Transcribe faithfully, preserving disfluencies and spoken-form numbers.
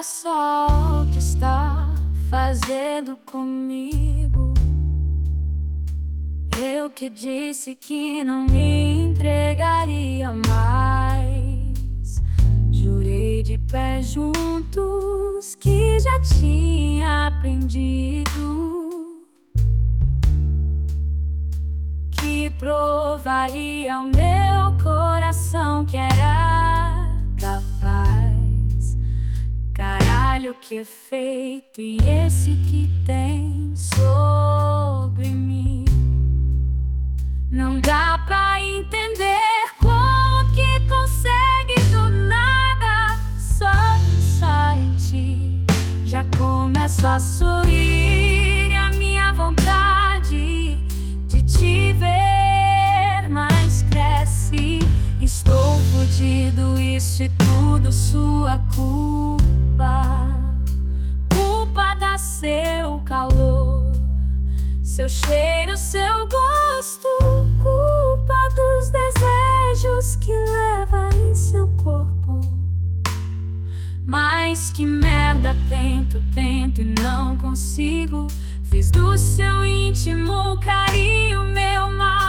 Olha só o que está fazendo comigo. Eu que disse que não me entregaria mais. Jurei de pé juntos que já tinha aprendido, que provaria ao meu coração que era capaz. Caralho, que efeito e esse que tem sobre mim. Não dá pra entender como que consegue do nada só pensar em ti. Já começo a sorrir e a minha vontade de te ver mais cresce. Estou fudido, isso é tudo sua culpa. Culpa da seu calor, seu cheiro, seu gosto. Culpa dos desejos que leva em seu corpo. Mas que merda, tento, tento e não consigo. Fiz do seu íntimo carinho meu mal.